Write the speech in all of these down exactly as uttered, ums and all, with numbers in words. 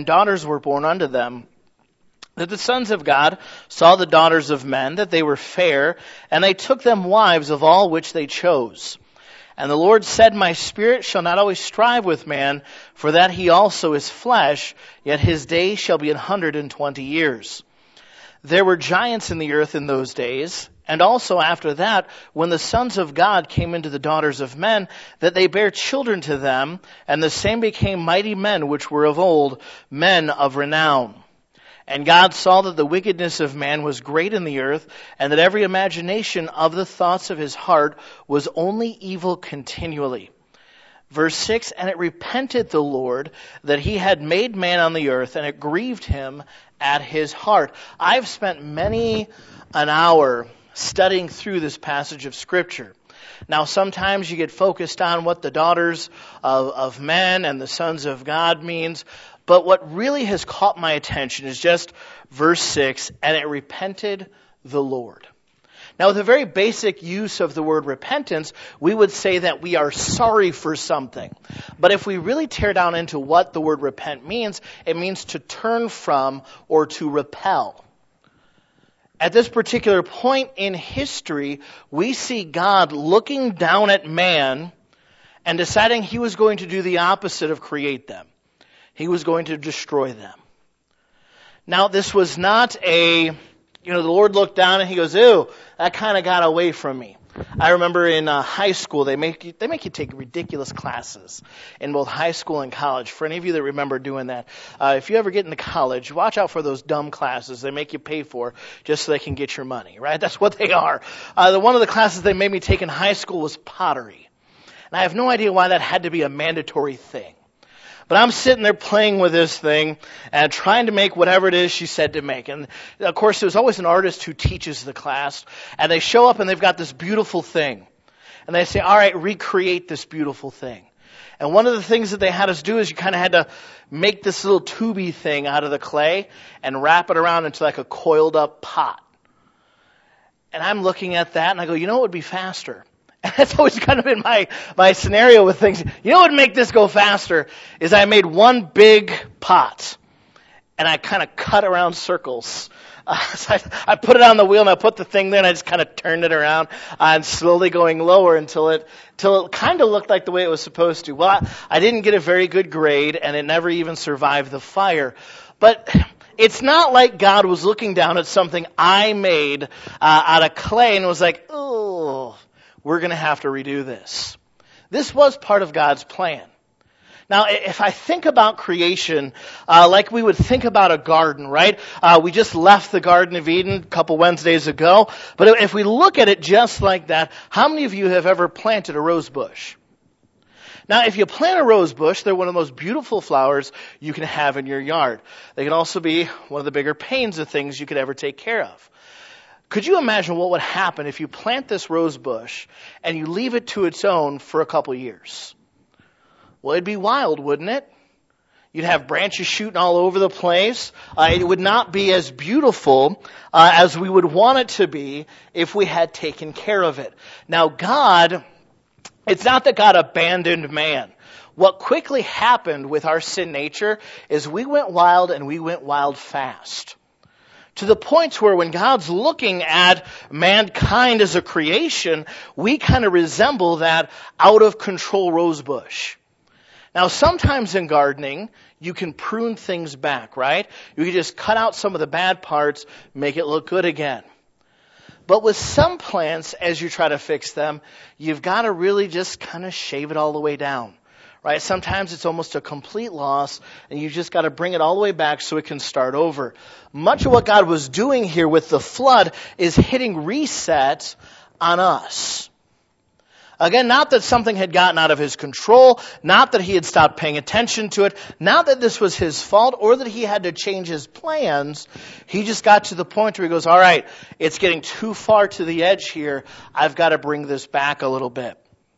and daughters were born unto them, that the sons of God saw the daughters of men, that they were fair, and they took them wives of all which they chose. And the Lord said, My spirit shall not always strive with man, for that he also is flesh, yet his days shall be an hundred and twenty years. There were giants in the earth in those days, and also after that, when the sons of God came into the daughters of men, that they bare children to them, and the same became mighty men which were of old, men of renown. And God saw that the wickedness of man was great in the earth, and that every imagination of the thoughts of his heart was only evil continually. Verse six, And it repented the Lord that he had made man on the earth, and it grieved him at his heart. I've spent many an hour studying through this passage of Scripture. Now, sometimes you get focused on what the daughters of, of men and the sons of God means, but what really has caught my attention is just verse six, and it repented the Lord. Now, with a very basic use of the word repentance, we would say that we are sorry for something. But if we really tear down into what the word repent means, it means to turn from or to repel. At this particular point in history, we see God looking down at man and deciding he was going to do the opposite of create them. He was going to destroy them. Now, this was not a, you know, the Lord looked down and he goes, ew, that kind of got away from me. I remember in uh, high school, they make you, they make you take ridiculous classes in both high school and college. For any of you that remember doing that, uh, if you ever get into college, watch out for those dumb classes they make you pay for just so they can get your money, right? That's what they are. Uh, the, one of the classes they made me take in high school was pottery. And I have no idea why that had to be a mandatory thing. But I'm sitting there playing with this thing and trying to make whatever it is she said to make. And of course, there's always an artist who teaches the class. And they show up and they've got this beautiful thing. And they say, all right, recreate this beautiful thing. And one of the things that they had us do is you kind of had to make this little tubey thing out of the clay and wrap it around into like a coiled up pot. And I'm looking at that and I go, you know what would be faster? And that's always kind of been my, my scenario with things. You know what would make this go faster is I made one big pot and I kind of cut around circles. Uh, so I, I put it on the wheel and I put the thing there and I just kind of turned it around uh, and slowly going lower until it, till it kind of looked like the way it was supposed to. Well, I, I didn't get a very good grade and it never even survived the fire. But it's not like God was looking down at something I made uh, out of clay and was like, oh, we're going to have to redo this. This was part of God's plan. Now, if I think about creation, uh, like we would think about a garden, right? Uh, we just left the Garden of Eden a couple Wednesdays ago. But if we look at it just like that, how many of you have ever planted a rose bush? Now, if you plant a rose bush, they're one of the most beautiful flowers you can have in your yard. They can also be one of the bigger pains of things you could ever take care of. Could you imagine what would happen if you plant this rose bush and you leave it to its own for a couple years? Well, it'd be wild, wouldn't it? You'd have branches shooting all over the place. Uh, it would not be as beautiful uh, as we would want it to be if we had taken care of it. Now, God, it's not that God abandoned man. What quickly happened with our sin nature is we went wild and we went wild fast. To the point where when God's looking at mankind as a creation, we kind of resemble that out of control rose bush. Now, sometimes in gardening, you can prune things back, right? You can just cut out some of the bad parts, make it look good again. But with some plants, as you try to fix them, you've got to really just kind of shave it all the way down. Right? Sometimes it's almost a complete loss, and you just got to bring it all the way back so it can start over. Much of what God was doing here with the flood is hitting reset on us. Again, not that something had gotten out of his control, not that he had stopped paying attention to it, not that this was his fault or that he had to change his plans. He just got to the point where he goes, all right, it's getting too far to the edge here. I've got to bring this back a little bit.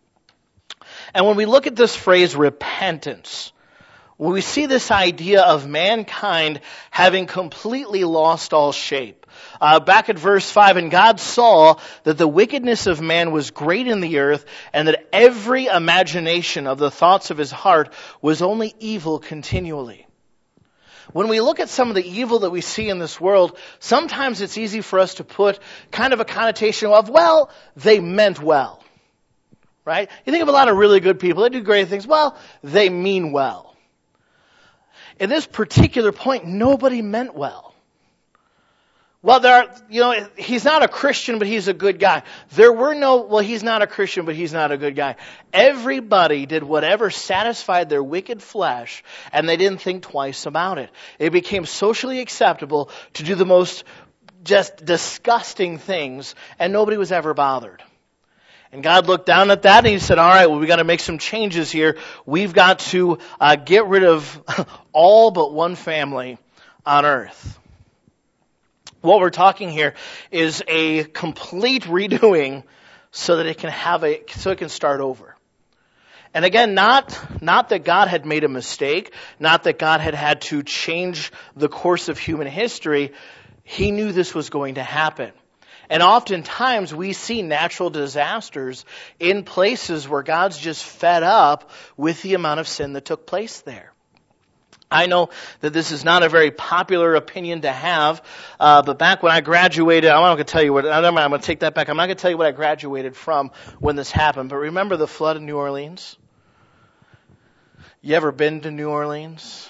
And when we look at this phrase, repentance, when we see this idea of mankind having completely lost all shape. Uh, back at verse five, and God saw that the wickedness of man was great in the earth, and that every imagination of the thoughts of his heart was only evil continually. When we look at some of the evil that we see in this world, sometimes it's easy for us to put kind of a connotation of, well, they meant well. Right? You think of a lot of really good people, they do great things. Well, they mean well. In this particular point, nobody meant well. Well, there are, you know, he's not a Christian, but he's a good guy. There were no, well, he's not a Christian, but he's not a good guy. Everybody did whatever satisfied their wicked flesh, and they didn't think twice about it. It became socially acceptable to do the most just disgusting things, and nobody was ever bothered. And God looked down at that and He said, all right, well, we got to make some changes here. We've got to uh, get rid of all but one family on earth. What we're talking here is a complete redoing so that it can have a, so it can start over. And again, not, not that God had made a mistake, not that God had had to change the course of human history. He knew this was going to happen. And oftentimes we see natural disasters in places where God's just fed up with the amount of sin that took place there. I know that this is not a very popular opinion to have, uh, but back when I graduated, I'm not going to tell you what, I'm going to take that back. I'm not going to tell you what I graduated from when this happened, but remember the flood in New Orleans? You ever been to New Orleans?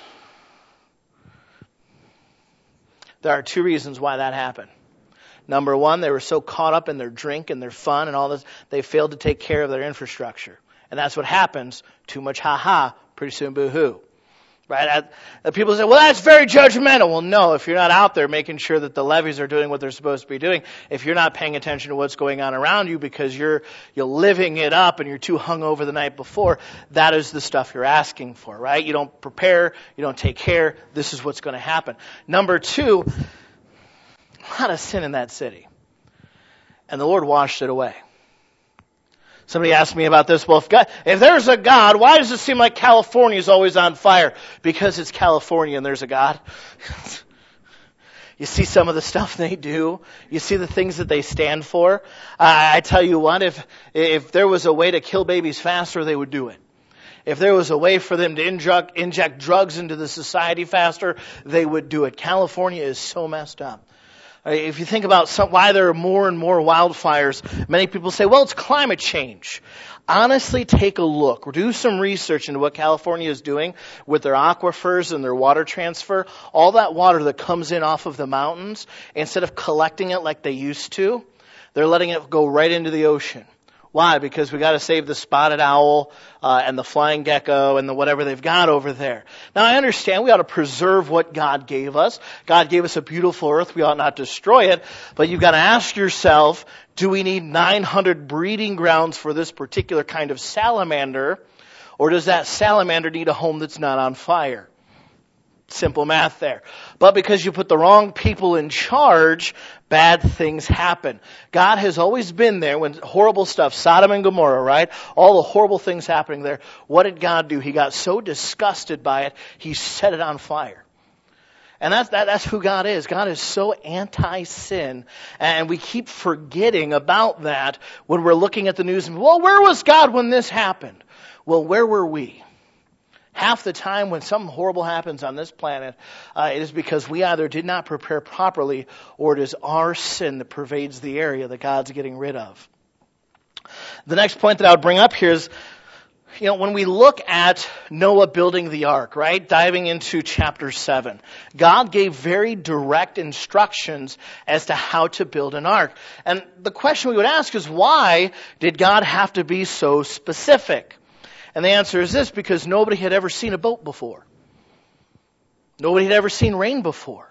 There are two reasons why that happened. Number one, they were so caught up in their drink and their fun and all this, they failed to take care of their infrastructure. And that's what happens. Too much ha-ha, pretty soon boo-hoo. Right? People say, well, that's very judgmental. Well, no, if you're not out there making sure that the levees are doing what they're supposed to be doing, if you're not paying attention to what's going on around you because you're you're living it up and you're too hungover the night before, that is the stuff you're asking for, right? You don't prepare, you don't take care, this is what's going to happen. Number two, a lot of sin in that city. And the Lord washed it away. Somebody asked me about this. Well, if, God, if there's a God, why does it seem like California is always on fire? Because it's California and there's a God. You see some of the stuff they do. You see the things that they stand for. Uh, I tell you what, if if there was a way to kill babies faster, they would do it. If there was a way for them to inject, inject drugs into the society faster, they would do it. California is so messed up. If you think about some, why there are more and more wildfires, many people say, well, it's climate change. Honestly, take a look. Do some research into what California is doing with their aquifers and their water transfer. All that water that comes in off of the mountains, instead of collecting it like they used to, they're letting it go right into the ocean. Why? Because we got to save the spotted owl uh, and the flying gecko and the whatever they've got over there. Now, I understand we ought to preserve what God gave us. God gave us a beautiful earth. We ought not destroy it. But you've got to ask yourself, do we need nine hundred breeding grounds for this particular kind of salamander? Or does that salamander need a home that's not on fire? Simple math there. But because you put the wrong people in charge, bad things happen. God has always been there when horrible stuff, Sodom and Gomorrah, right? All the horrible things happening there. What did God do? He got so disgusted by it, He set it on fire. And that's, that, that's who God is. God is so anti-sin. And we keep forgetting about that when we're looking at the news. And, well, where was God when this happened? Well, where were we? Half the time when something horrible happens on this planet, uh, it is because we either did not prepare properly or it is our sin that pervades the area that God's getting rid of. The next point that I would bring up here is, you know, when we look at Noah building the ark, right, diving into chapter seven, God gave very direct instructions as to how to build an ark. And the question we would ask is, why did God have to be so specific? And the answer is this: because nobody had ever seen a boat before. Nobody had ever seen rain before.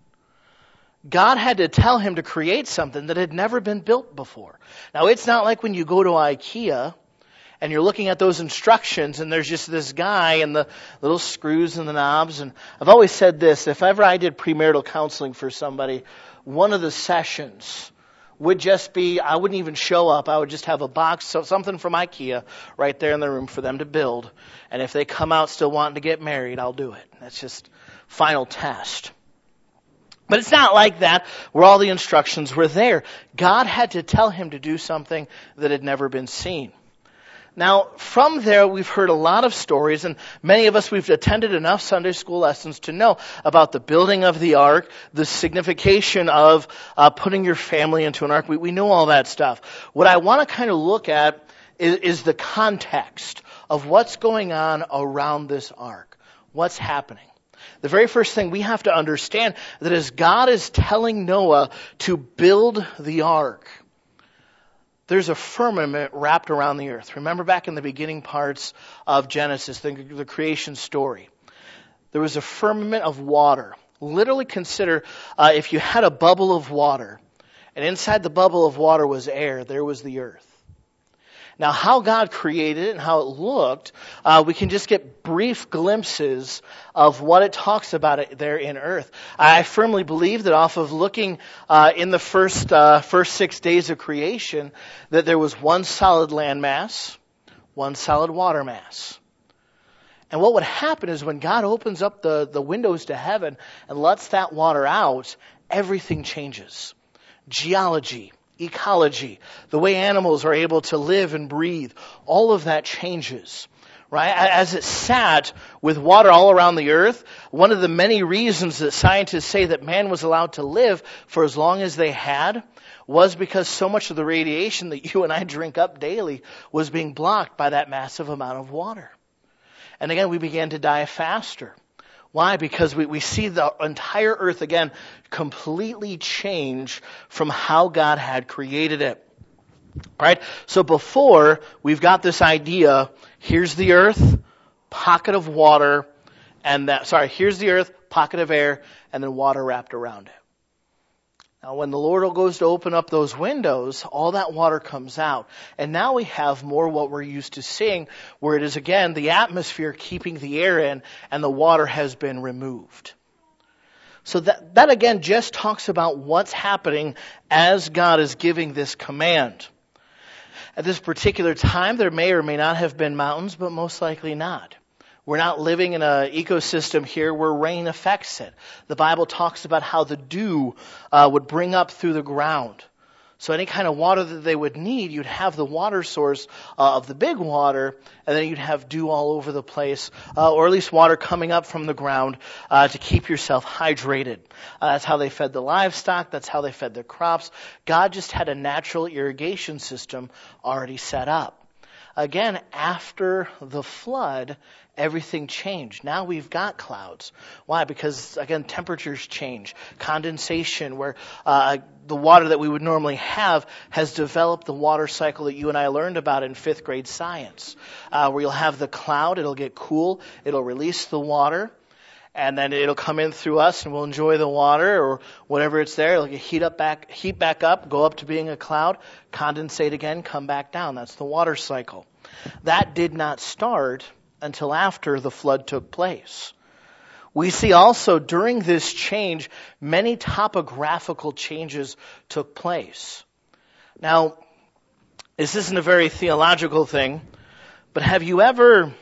God had to tell him to create something that had never been built before. Now, it's not like when you go to IKEA and you're looking at those instructions and there's just this guy and the little screws and the knobs. And I've always said this: if ever I did premarital counseling for somebody, one of the sessions would just be, I wouldn't even show up. I would just have a box, so something from IKEA right there in the room for them to build. And if they come out still wanting to get married, I'll do it. That's just final test. But it's not like that where all the instructions were there. God had to tell him to do something that had never been seen. Now, from there, we've heard a lot of stories, and many of us, we've attended enough Sunday school lessons to know about the building of the ark, the signification of uh, putting your family into an ark. We, we know all that stuff. What I want to kind of look at is, is the context of what's going on around this ark. What's happening? The very first thing we have to understand that as God is telling Noah to build the ark, there's a firmament wrapped around the earth. Remember back in the beginning parts of Genesis, the, the creation story. There was a firmament of water. Literally consider uh, if you had a bubble of water, and inside the bubble of water was air, there was the earth. Now, how God created it and how it looked, uh, we can just get brief glimpses of what it talks about it there in earth. I firmly believe that off of looking uh, in the first uh, first six days of creation, that there was one solid land mass, one solid water mass. And what would happen is when God opens up the, the windows to heaven and lets that water out, everything changes. Geology, ecology, the way animals are able to live and breathe, all of that changes, right? As it sat with water all around the earth, one of the many reasons that scientists say that man was allowed to live for as long as they had was because so much of the radiation that you and I drink up daily was being blocked by that massive amount of water. And again, we began to die faster. Why? Because we, we see the entire earth, again, completely change from how God had created it. Right? So before, we've got this idea, here's the earth, pocket of water, and that, sorry, here's the earth, pocket of air, and then water wrapped around it. Now, when the Lord goes to open up those windows, all that water comes out. And now we have more what we're used to seeing, where it is, again, the atmosphere keeping the air in, and the water has been removed. So that, that again, just talks about what's happening as God is giving this command. At this particular time, there may or may not have been mountains, but most likely not. We're not living in an ecosystem here where rain affects it. The Bible talks about how the dew uh, would bring up through the ground. So any kind of water that they would need, you'd have the water source uh, of the big water, and then you'd have dew all over the place, uh, or at least water coming up from the ground uh, to keep yourself hydrated. Uh, that's how they fed the livestock. That's how they fed their crops. God just had a natural irrigation system already set up. Again, after the flood, everything changed. Now we've got clouds. Why? Because, again, temperatures change. Condensation, where uh, the water that we would normally have has developed the water cycle that you and I learned about in fifth grade science, uh, where you'll have the cloud, it'll get cool, it'll release the water, and then it'll come in through us and we'll enjoy the water or whatever it's there. It'll get heat up back, heat back up, go up to being a cloud, condensate again, come back down. That's the water cycle. That did not start until after the flood took place. We see also during this change, many topographical changes took place. Now, this isn't a very theological thing, but have you ever,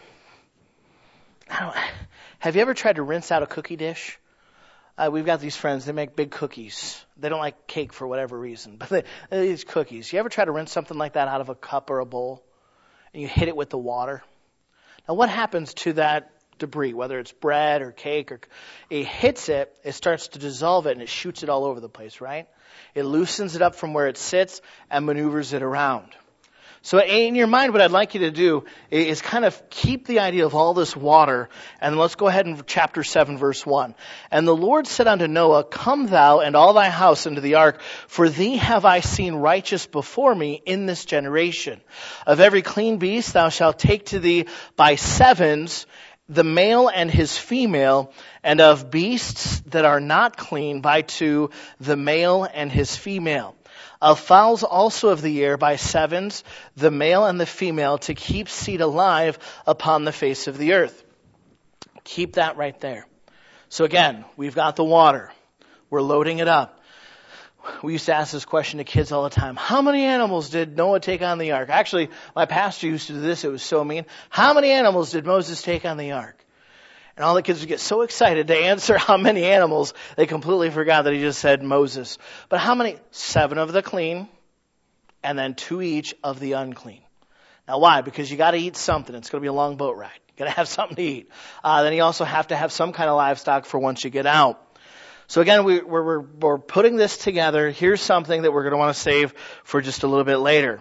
I don't, have you ever tried to rinse out a cookie dish? Uh, we've got these friends, they make big cookies. They don't like cake for whatever reason, but they, these cookies. You ever try to rinse something like that out of a cup or a bowl? And you hit it with the water? Now what happens to that debris, whether it's bread or cake, or it hits it, it starts to dissolve it and it shoots it all over the place, right? It loosens it up from where it sits and maneuvers it around. So in your mind, what I'd like you to do is kind of keep the idea of all this water, and let's go ahead in chapter seven, verse one. And the Lord said unto Noah, Come thou and all thy house into the ark, for thee have I seen righteous before me in this generation. Of every clean beast thou shalt take to thee by sevens, the male and his female, and of beasts that are not clean by two, the male and his female. Of fowls also of the air by sevens, the male and the female, to keep seed alive upon the face of the earth. Keep that right there. So again, we've got the water. We're loading it up. We used to ask this question to kids all the time. How many animals did Noah take on the ark? Actually, my pastor used to do this. It was so mean. How many animals did Moses take on the ark? And all the kids would get so excited to answer how many animals, they completely forgot that he just said Moses. But how many? Seven of the clean, and then two each of the unclean. Now why? Because you got to eat something. It's going to be a long boat ride. You got to have something to eat. Uh, then you also have to have some kind of livestock for once you get out. So again, we, we're, we're, we're putting this together. Here's something that we're going to want to save for just a little bit later.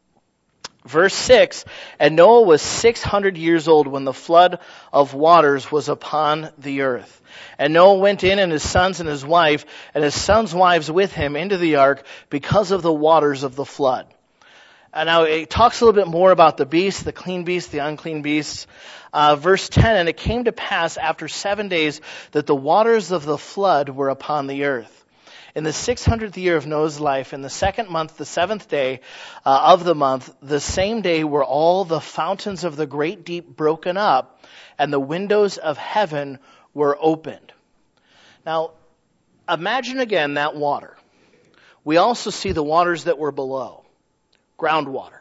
Verse six, and Noah was six hundred years old when the flood of waters was upon the earth. And Noah went in, and his sons and his wife, and his sons' wives with him into the ark because of the waters of the flood. And now it talks a little bit more about the beasts, the clean beasts, the unclean beasts. Uh, verse ten, and it came to pass after seven days that the waters of the flood were upon the earth. In the six hundredth year of Noah's life, in the second month, the seventh day uh, of the month, the same day were all the fountains of the great deep broken up, and the windows of heaven were opened. Now, imagine again that water. We also see the waters that were below, groundwater.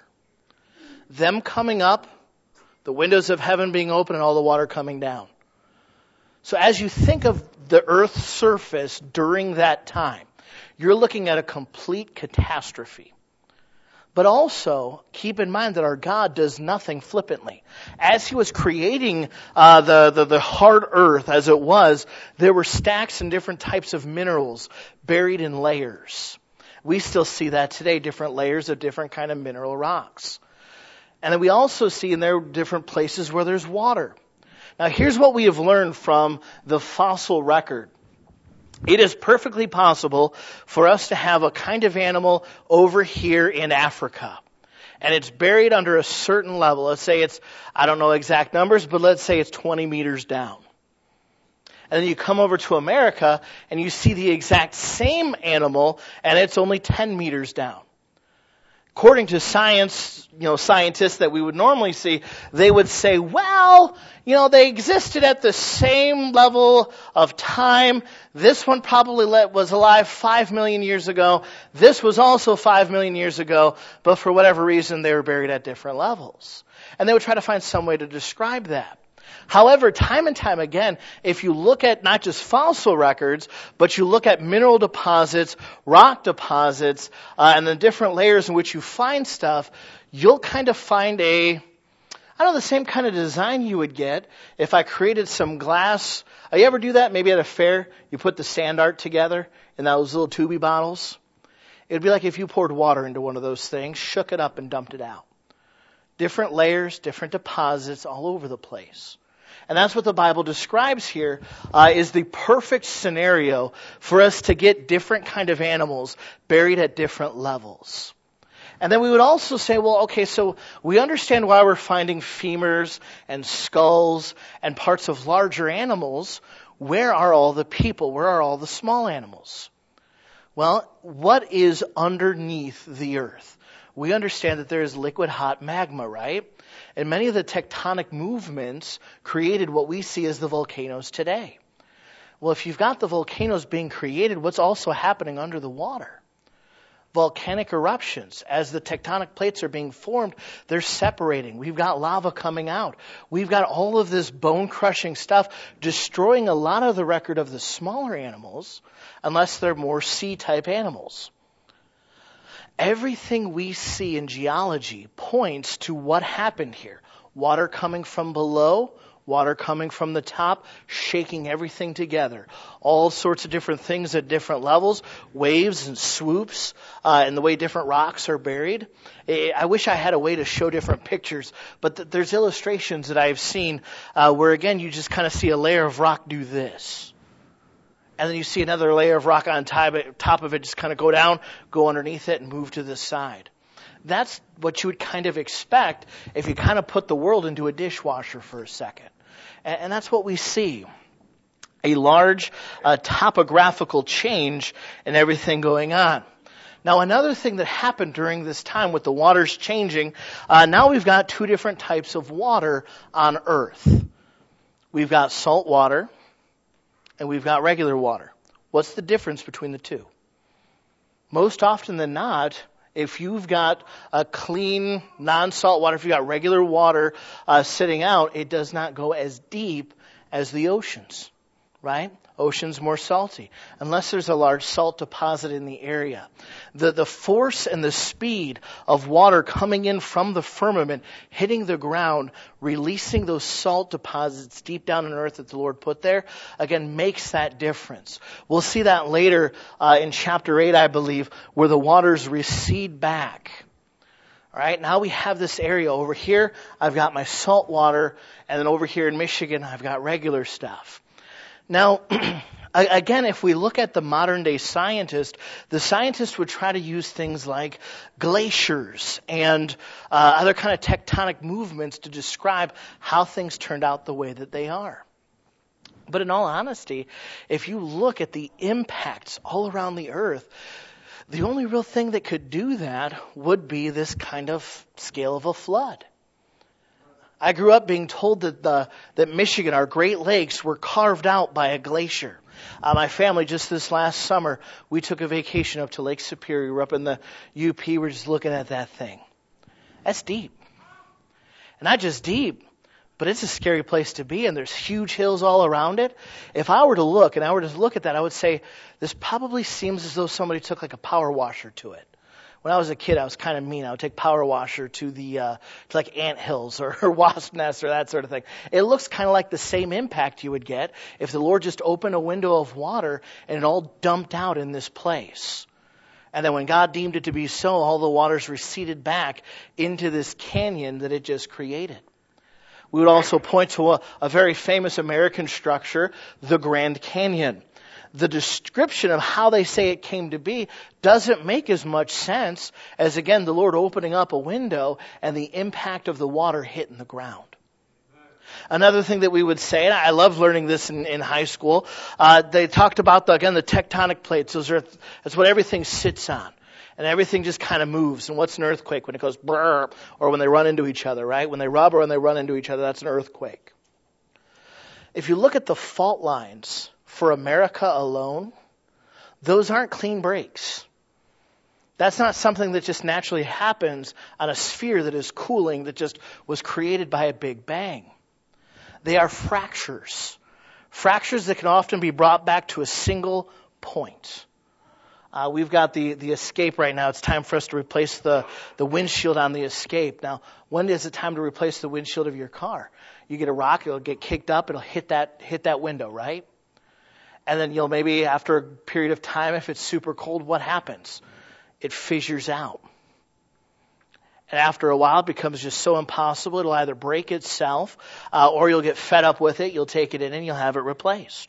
Them coming up, the windows of heaven being open, and all the water coming down. So as you think of the earth's surface during that time, you're looking at a complete catastrophe. But also, keep in mind that our God does nothing flippantly. As he was creating uh, the, the, the hard earth as it was, there were stacks and different types of minerals buried in layers. We still see that today, different layers of different kind of mineral rocks. And then we also see in there different places where there's water. Now here's what we have learned from the fossil record. It is perfectly possible for us to have a kind of animal over here in Africa. And it's buried under a certain level. Let's say it's, I don't know exact numbers, but let's say it's twenty meters down. And then you come over to America and you see the exact same animal and it's only ten meters down. According to science, you know, scientists that we would normally see, they would say, well, you know, they existed at the same level of time. This one probably was alive five million years ago. This was also five million years ago, but for whatever reason, they were buried at different levels. And they would try to find some way to describe that. However, time and time again, if you look at not just fossil records, but you look at mineral deposits, rock deposits, uh, and the different layers in which you find stuff, you'll kind of find a, I don't know, the same kind of design you would get if I created some glass. Uh, you ever do that? Maybe at a fair, you put the sand art together in those little tubey bottles. It'd be like if you poured water into one of those things, shook it up and dumped it out. Different layers, different deposits all over the place. And that's what the Bible describes here, uh, is the perfect scenario for us to get different kind of animals buried at different levels. And then we would also say, well, okay, so we understand why we're finding femurs and skulls and parts of larger animals. Where are all the people? Where are all the small animals? Well, what is underneath the earth? We understand that there is liquid hot magma, right? And many of the tectonic movements created what we see as the volcanoes today. Well, if you've got the volcanoes being created, what's also happening under the water? Volcanic eruptions. As the tectonic plates are being formed, they're separating. We've got lava coming out. We've got all of this bone-crushing stuff destroying a lot of the record of the smaller animals, unless they're more sea-type animals. Everything we see in geology points to what happened here. Water coming from below, water coming from the top, shaking everything together. All sorts of different things at different levels, waves and swoops, uh, and the way different rocks are buried. I wish I had a way to show different pictures, but th- there's illustrations that I've seen uh, where, again, you just kind of see a layer of rock do this. And then you see another layer of rock on top of it just kind of go down, go underneath it, and move to the side. That's what you would kind of expect if you kind of put the world into a dishwasher for a second. And, and that's what we see. A large uh, topographical change in everything going on. Now, another thing that happened during this time with the waters changing, uh, now we've got two different types of water on Earth. We've got salt water. And we've got regular water. What's the difference between the two? Most often than not, if you've got a clean, non-salt water, if you've got regular water uh, sitting out, it does not go as deep as the oceans. right? Ocean's more salty, unless there's a large salt deposit in the area. The, the force and the speed of water coming in from the firmament, hitting the ground, releasing those salt deposits deep down in earth that the Lord put there, again, makes that difference. We'll see that later uh, in chapter eight, I believe, where the waters recede back. All right, now we have this area. Over here, I've got my salt water, and then over here in Michigan, I've got regular stuff. Now, again, if we look at the modern day scientist, the scientist would try to use things like glaciers and uh, other kind of tectonic movements to describe how things turned out the way that they are. But in all honesty, if you look at the impacts all around the earth, the only real thing that could do that would be this kind of scale of a flood. I grew up being told that the, that Michigan, our Great Lakes, were carved out by a glacier. Uh, my family, just this last summer, we took a vacation up to Lake Superior. We're up in the U P. We're just looking at that thing. That's deep. And not just deep, but it's a scary place to be, and there's huge hills all around it. If I were to look, and I were to look at that, I would say, this probably seems as though somebody took like a power washer to it. When I was a kid, I was kind of mean. I would take power washer to the uh, to like ant hills or, or wasp nests or that sort of thing. It looks kind of like the same impact you would get if the Lord just opened a window of water and it all dumped out in this place. And then when God deemed it to be so, all the waters receded back into this canyon that it just created. We would also point to a, a very famous American structure, the Grand Canyon. The description of how they say it came to be doesn't make as much sense as, again, the Lord opening up a window and the impact of the water hitting the ground. Another thing that we would say, and I love learning this in, in high school, uh, they talked about, the, again, the tectonic plates. Those are, that's what everything sits on. And everything just kind of moves. And what's an earthquake? When it goes brrr, or when they run into each other, right? When they rub or when they run into each other, that's an earthquake. If you look at the fault lines for America alone, those aren't clean breaks. That's not something that just naturally happens on a sphere that is cooling, that just was created by a big bang. They are fractures. Fractures that can often be brought back to a single point. Uh, we've got the, the Escape right now. It's time for us to replace the, the windshield on the Escape. Now, when is it time to replace the windshield of your car? You get a rock, it'll get kicked up, it'll hit that hit that window, right? And then you'll maybe after a period of time, if it's super cold, what happens? It fissures out. And after a while, it becomes just so impossible, it'll either break itself, uh, or you'll get fed up with it, you'll take it in and you'll have it replaced.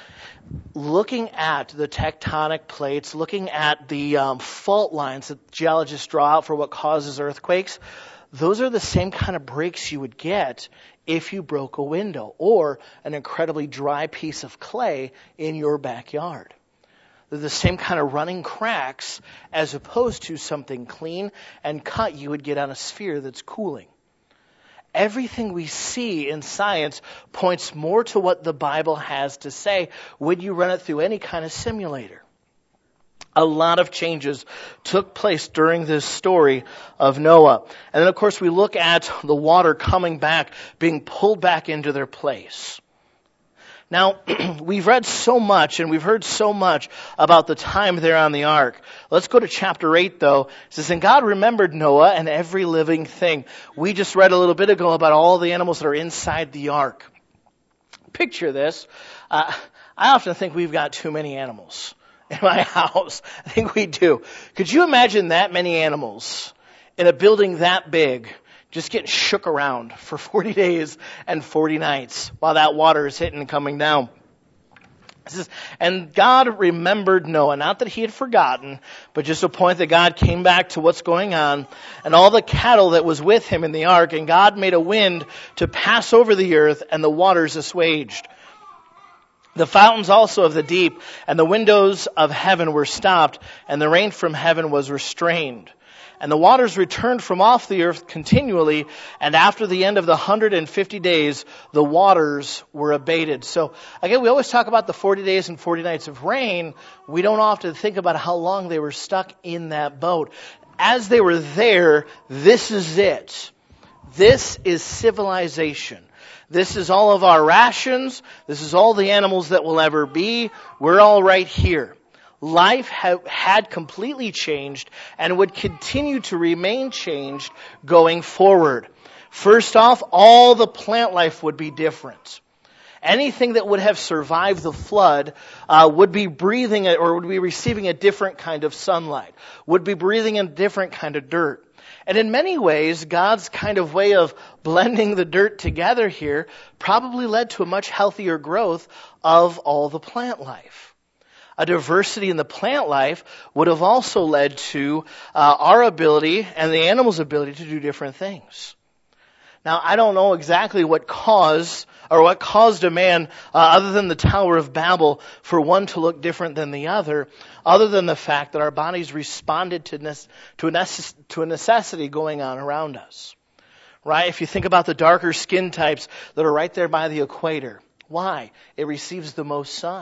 Looking at the tectonic plates, looking at the um, fault lines that geologists draw out for what causes earthquakes, those are the same kind of breaks you would get if you broke a window or an incredibly dry piece of clay in your backyard. They're the same kind of running cracks as opposed to something clean and cut you would get on a sphere that's cooling. Everything we see in science points more to what the Bible has to say when you run it through any kind of simulator. A lot of changes took place during this story of Noah. And then, of course, we look at the water coming back, being pulled back into their place. Now, we've read so much and we've heard so much about the time there on the ark. Let's go to chapter eight, though. It says, and God remembered Noah and every living thing. We just read a little bit ago about all the animals that are inside the ark. Picture this. Uh, I often think we've got too many animals in my house. I think we do. Could you imagine that many animals in a building that big just getting shook around for forty days and forty nights while that water is hitting and coming down? It says, and God remembered Noah, not that he had forgotten, but just a point that God came back to what's going on, and all the cattle that was with him in the ark, and God made a wind to pass over the earth, and the waters assuaged. The fountains also of the deep and the windows of heaven were stopped, and the rain from heaven was restrained. And the waters returned from off the earth continually, and after the end of the one hundred fifty days, the waters were abated. So, again, we always talk about the forty days and forty nights of rain. We don't often think about how long they were stuck in that boat. As they were there, this is it. This is civilization. This is all of our rations. This is all the animals that will ever be. We're all right here. Life ha- had completely changed and would continue to remain changed going forward. First off, all the plant life would be different. Anything that would have survived the flood uh, would be breathing a, or would be receiving a different kind of sunlight, would be breathing a different kind of dirt. And in many ways, God's kind of way of blending the dirt together here probably led to a much healthier growth of all the plant life. A diversity in the plant life would have also led to uh, our ability and the animal's ability to do different things. Now, I don't know exactly what caused or what caused a man, uh, other than the Tower of Babel, for one to look different than the other, other than the fact that our bodies responded to, ne- to, a, necess- to a necessity going on around us. Right? If you think about the darker skin types that are right there by the equator, why? It receives the most sun.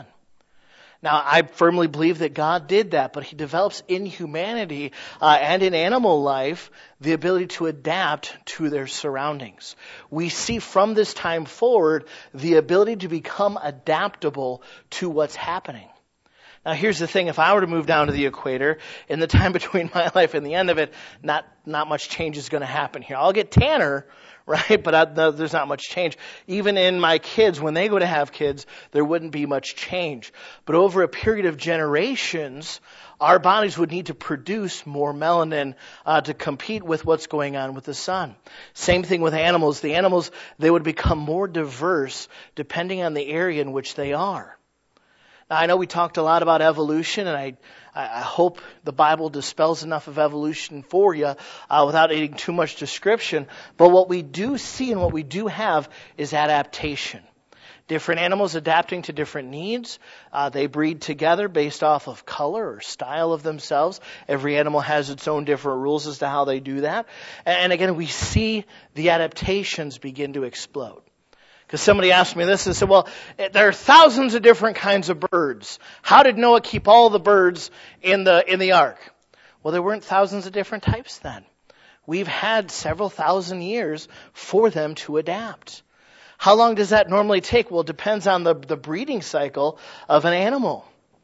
Now, I firmly believe that God did that, but He develops in humanity uh, and in animal life the ability to adapt to their surroundings. We see from this time forward the ability to become adaptable to what's happening. Now, here's the thing. If I were to move down to the equator, in the time between my life and the end of it, not not much change is going to happen here. I'll get tanner, right? But I, no, there's not much change. Even in my kids, when they go to have kids, there wouldn't be much change. But over a period of generations, our bodies would need to produce more melanin uh, to compete with what's going on with the sun. Same thing with animals. The animals, they would become more diverse depending on the area in which they are. Now, I know we talked a lot about evolution, and I, I hope the Bible dispels enough of evolution for you uh, without adding too much description. But what we do see and what we do have is adaptation. Different animals adapting to different needs. Uh, they breed together based off of color or style of themselves. Every animal has its own different rules as to how they do that. And again, we see the adaptations begin to explode. Because somebody asked me this and said, well, there are thousands of different kinds of birds. How did Noah keep all the birds in the in the ark? Well, there weren't thousands of different types then. We've had several thousand years for them to adapt. How long does that normally take? Well, it depends on the, the breeding cycle of an animal.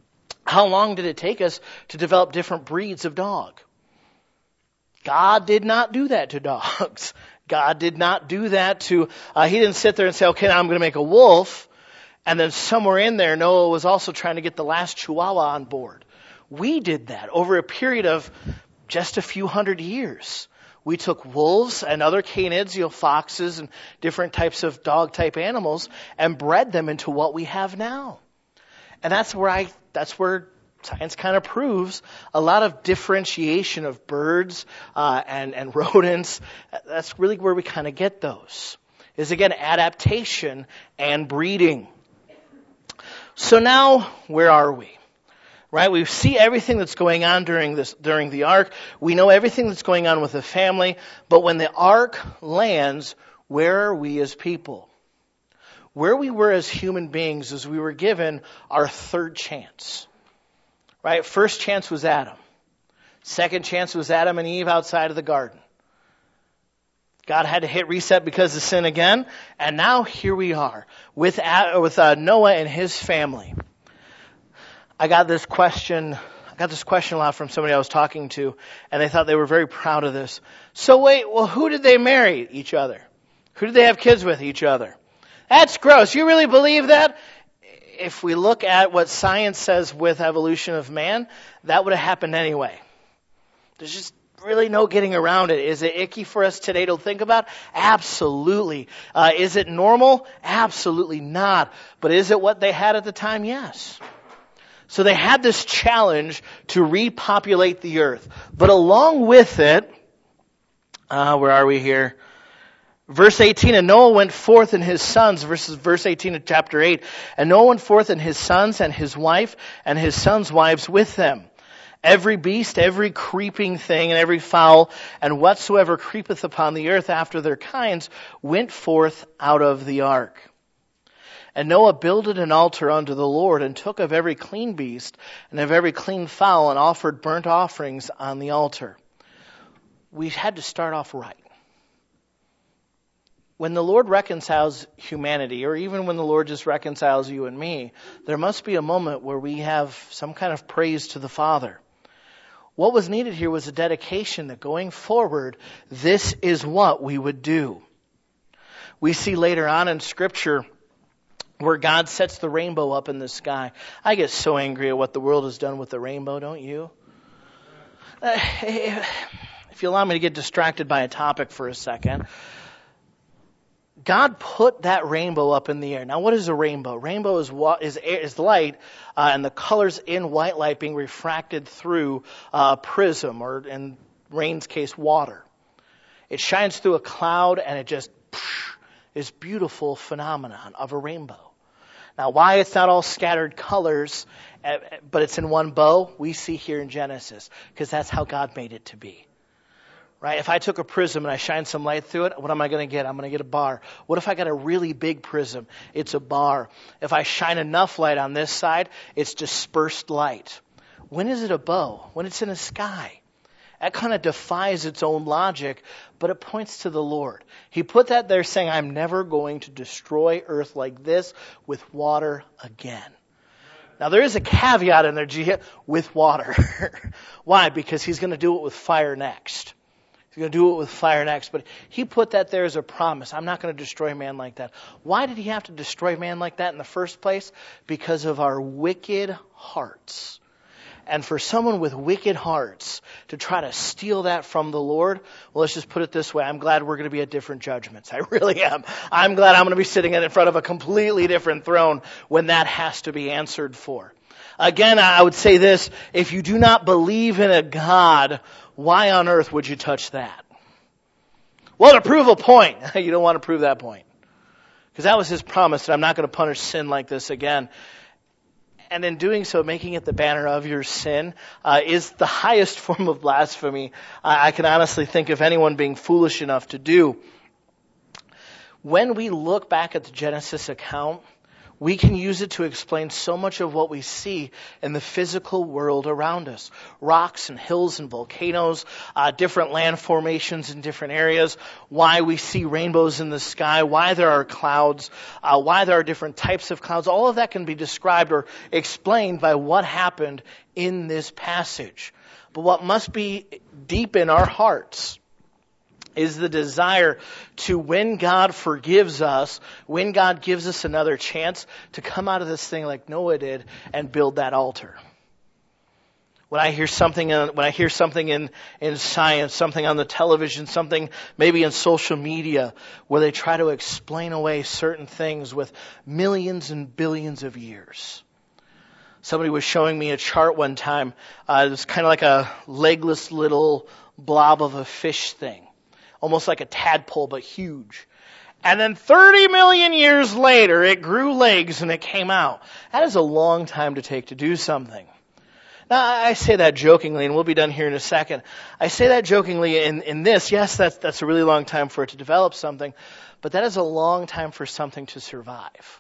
How long did it take us to develop different breeds of dog? God did not do that to dogs. God did not do that to, uh, He didn't sit there and say, okay, now I'm going to make a wolf. And then somewhere in there, Noah was also trying to get the last Chihuahua on board. We did that over a period of just a few hundred years. We took wolves and other canids, you know, foxes and different types of dog-type animals and bred them into what we have now. And that's where I, that's where science kind of proves a lot of differentiation of birds uh, and, and rodents. That's really where we kind of get those. Is again, adaptation and breeding. So now, where are we? Right? We see everything that's going on during this, during the ark. We know everything that's going on with the family. But when the ark lands, where are we as people? Where we were as human beings is we were given our third chance. Right? First chance was Adam. Second chance was Adam and Eve outside of the garden. God had to hit reset because of sin again. And now here we are with, with uh, Noah and his family. I got this question, I got this question a lot from somebody I was talking to, and they thought they were very proud of this. So wait, well, who did they marry each other? Who did they have kids with each other? That's gross. You really believe that? If we look at what science says with evolution of man, that would have happened anyway. There's just really no getting around it. Is it icky for us today to think about? Absolutely. Uh, is it normal? Absolutely not. But is it what they had at the time? Yes. So they had this challenge to repopulate the earth. But along with it, uh, where are we here? Verse eighteen, and Noah went forth and his sons, verses verse eighteen of chapter eight, and Noah went forth and his sons and his wife and his sons' wives with them. Every beast, every creeping thing, and every fowl, and whatsoever creepeth upon the earth after their kinds, went forth out of the ark. And Noah builded an altar unto the Lord, and took of every clean beast, and of every clean fowl, and offered burnt offerings on the altar. We had to start off right. when the Lord reconciles humanity, or even when the Lord just reconciles you and me, there must be a moment where we have some kind of praise to the Father. What was needed here was a dedication that going forward, this is what we would do. We see later on in Scripture where God sets the rainbow up in the sky. I get so angry at what the world has done with the rainbow, don't you? Uh, if you allow me to get distracted by a topic for a second. God put that rainbow up in the air. Now, what is a rainbow? Rainbow is what is is light, uh, and the colors in white light being refracted through uh, a prism, or in rain's case, water. It shines through a cloud, and it just psh, is beautiful phenomenon of a rainbow. Now, why it's not all scattered colors, uh, but it's in one bow, we see here in Genesis, because that's how God made it to be. Right? If I took a prism and I shine some light through it, what am I going to get? I'm going to get a bar. What if I got a really big prism? It's a bar. If I shine enough light on this side, it's dispersed light. When is it a bow? When it's in the sky. That kind of defies its own logic, but it points to the Lord. He put that there saying, I'm never going to destroy earth like this with water again. Now, there is a caveat in there, with water. Why? Because he's going to do it with fire next. He's going to do it with fire next. But he put that there as a promise. I'm not going to destroy man like that. Why did he have to destroy man like that in the first place? Because of our wicked hearts. And for someone with wicked hearts to try to steal that from the Lord, well, let's just put it this way. I'm glad we're going to be at different judgments. I really am. I'm glad I'm going to be sitting in front of a completely different throne when that has to be answered for. Again, I would say this. If you do not believe in a God, why on earth would you touch that? Well, to prove a point. You don't want to prove that point. Because that was his promise that I'm not going to punish sin like this again. And in doing so, making it the banner of your sin uh, is the highest form of blasphemy I can honestly think of anyone being foolish enough to do. When we look back at the Genesis account, we can use it to explain so much of what we see in the physical world around us. Rocks and hills and volcanoes, uh, different land formations in different areas, why we see rainbows in the sky, why there are clouds, uh, why there are different types of clouds. All of that can be described or explained by what happened in this passage. But what must be deep in our hearts is the desire to, when God forgives us, when God gives us another chance, to come out of this thing like Noah did and build that altar. When I hear something, when I hear something in, in science, something on the television, something maybe in social media, where they try to explain away certain things with millions and billions of years. Somebody was showing me a chart one time. Uh, it was kind of like a legless little blob of a fish thing. Almost like a tadpole, but huge. And then thirty million years later, it grew legs and it came out. That is a long time to take to do something. Now, I say that jokingly, and we'll be done here in a second. I say that jokingly in, in this. Yes, that's, that's a really long time for it to develop something, but that is a long time for something to survive.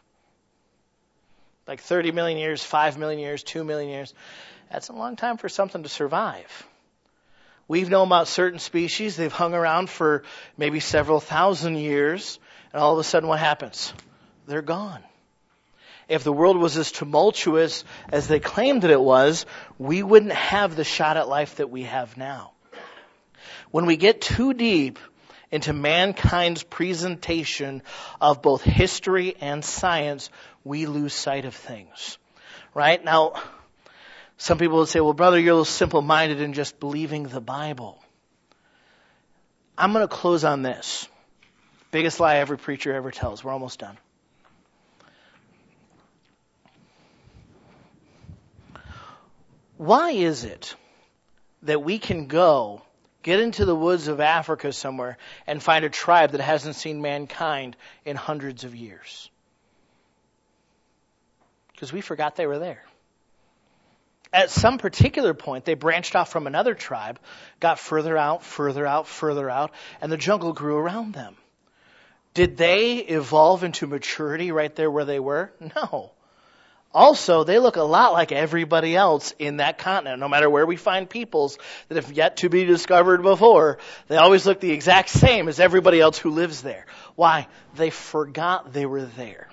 Like thirty million years, five million years, two million years. That's a long time for something to survive. We've known about certain species. They've hung around for maybe several thousand years. And all of a sudden what happens? They're gone. If the world was as tumultuous as they claimed that it was, we wouldn't have the shot at life that we have now. When we get too deep into mankind's presentation of both history and science, we lose sight of things. Right? Now, some people would say, well, brother, you're a little simple-minded in just believing the Bible. I'm going to close on this. Biggest lie every preacher ever tells. We're almost done. Why is it that we can go, get into the woods of Africa somewhere, and find a tribe that hasn't seen mankind in hundreds of years? Because we forgot they were there. At some particular point, they branched off from another tribe, got further out, further out, further out, and the jungle grew around them. Did they evolve into maturity right there where they were? No. Also, they look a lot like everybody else in that continent. No matter where we find peoples that have yet to be discovered before, they always look the exact same as everybody else who lives there. Why? They forgot they were there.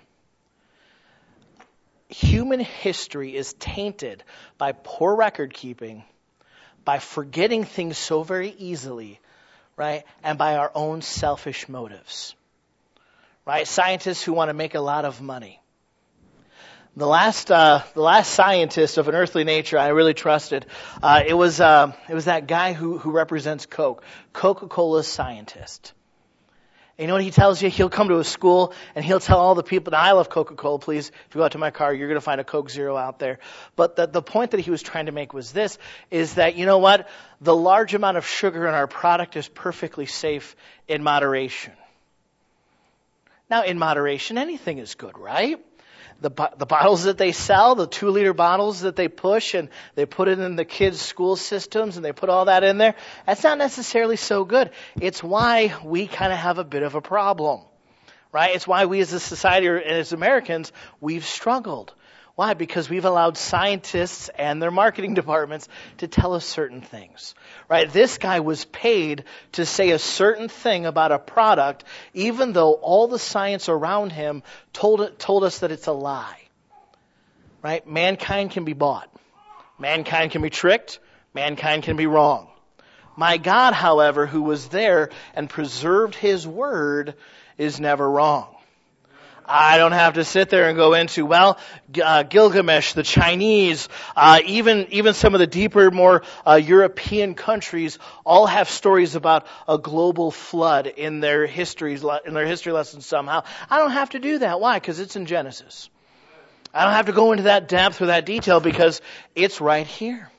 Human history is tainted by poor record keeping, by forgetting things so very easily, right? And by our own selfish motives. Right? Scientists who want to make a lot of money. The last, uh, the last scientist of an earthly nature I really trusted, uh, it was, uh, it was that guy who, who represents Coke, Coca-Cola's scientist. And you know what he tells you? He'll come to a school and he'll tell all the people, now I love Coca-Cola, please, if you go out to my car, you're going to find a Coke Zero out there. But the, the point that he was trying to make was this, is that, you know what? The large amount of sugar in our product is perfectly safe in moderation. Now, in moderation, anything is good, right? The the bottles that they sell, the two-liter bottles that they push, and they put it in the kids' school systems, and they put all that in there, that's not necessarily so good. It's why we kind of have a bit of a problem, right? It's why we as a society, or as Americans, we've struggled. Why? Because we've allowed scientists and their marketing departments to tell us certain things, right? This guy was paid to say a certain thing about a product, even though all the science around him told it, told us that it's a lie, right? Mankind can be bought. Mankind can be tricked. Mankind can be wrong. My God, however, who was there and preserved His word, is never wrong. I don't have to sit there and go into, well, uh, Gilgamesh, the Chinese, uh, even even some of the deeper, more uh, European countries all have stories about a global flood in their histories, in their history lessons somehow. I don't have to do that. Why? Because it's in Genesis. I don't have to go into that depth or that detail because it's right here.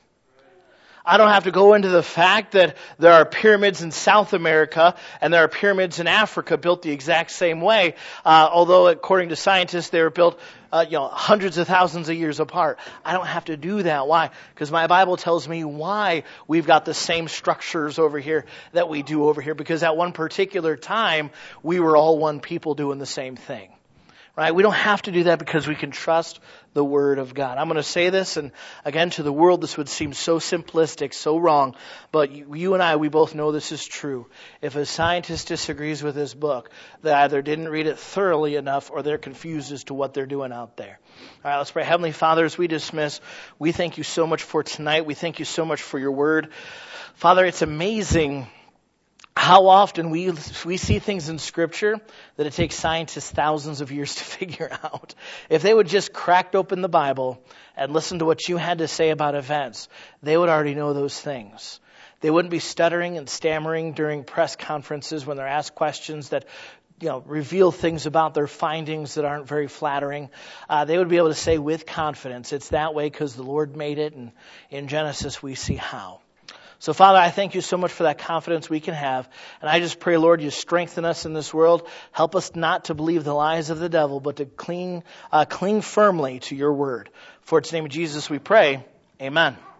I don't have to go into the fact that there are pyramids in South America and there are pyramids in Africa built the exact same way, uh, although according to scientists they were built uh, you know, hundreds of thousands of years apart. I don't have to do that. Why? Because my Bible tells me why we've got the same structures over here that we do over here, because at one particular time we were all one people doing the same thing. Right? We don't have to do that because we can trust the Word of God. I'm going to say this, and again, to the world, this would seem so simplistic, so wrong, but you, you and I, we both know this is true. If a scientist disagrees with this book, they either didn't read it thoroughly enough or they're confused as to what they're doing out there. All right, let's pray. Heavenly Father, as we dismiss, we thank you so much for tonight. We thank you so much for your Word. Father, it's amazing how often we we see things in Scripture that it takes scientists thousands of years to figure out. If they would just crack open the Bible and listen to what you had to say about events, they would already know those things. They wouldn't be stuttering and stammering during press conferences when they're asked questions that, you know, reveal things about their findings that aren't very flattering. Uh, they would be able to say with confidence, it's that way because the Lord made it, and in Genesis we see how. So, Father, I thank you so much for that confidence we can have. And I just pray, Lord, you strengthen us in this world. Help us not to believe the lies of the devil, but to cling, uh, cling firmly to your word. For it's in the name of Jesus we pray. Amen.